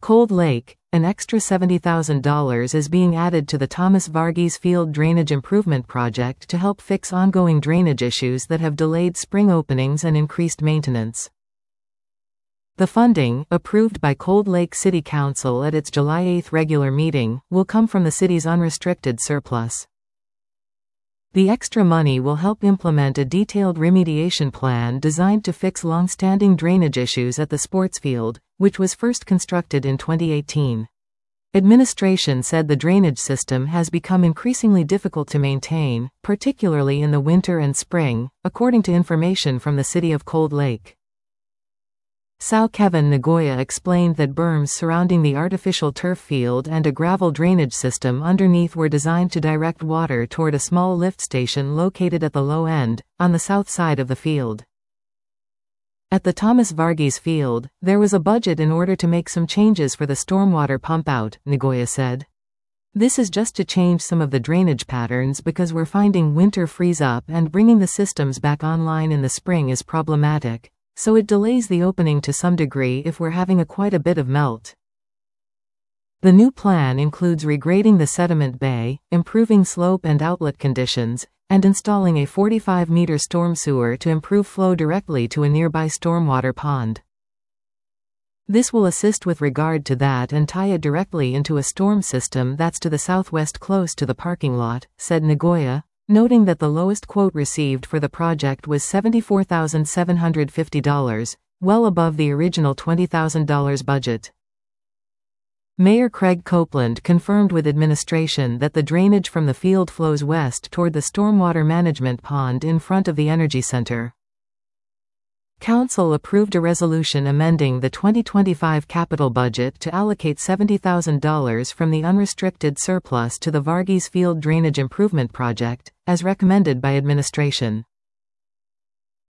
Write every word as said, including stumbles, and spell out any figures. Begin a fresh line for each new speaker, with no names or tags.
Cold Lake, an extra seventy thousand dollars is being added to the Thomas Varghese Field Drainage Improvement Project to help fix ongoing drainage issues that have delayed spring openings and increased maintenance. The funding, approved by Cold Lake City Council at its July eighth regular meeting, will come from the city's unrestricted surplus. The extra money will help implement a detailed remediation plan designed to fix long-standing drainage issues at the sports field, which was first constructed in twenty eighteen. Administration said the drainage system has become increasingly difficult to maintain, particularly in the winter and spring, according to information from the city of Cold Lake. Sao Kevin Nagoya explained that berms surrounding the artificial turf field and a gravel drainage system underneath were designed to direct water toward a small lift station located at the low end, on the south side of the field. At the Thomas Varghese Field, there was a budget in order to make some changes for the stormwater pump-out, Nagoya said. This is just to change some of the drainage patterns because we're finding winter freeze-up and bringing the systems back online in the spring is problematic. So it delays the opening to some degree if we're having a quite a bit of melt. The new plan includes regrading the sediment bay, improving slope and outlet conditions, and installing a forty-five meter storm sewer to improve flow directly to a nearby stormwater pond. This will assist with regard to that and tie it directly into a storm system that's to the southwest close to the parking lot, said Nagoya, noting that the lowest quote received for the project was seventy-four thousand seven hundred fifty dollars, well above the original twenty thousand dollars budget. Mayor Craig Copeland confirmed with administration that the drainage from the field flows west toward the stormwater management pond in front of the Energy Center. Council approved a resolution amending the twenty twenty-five capital budget to allocate seventy thousand dollars from the unrestricted surplus to the Varghese Field Drainage Improvement Project, as recommended by administration.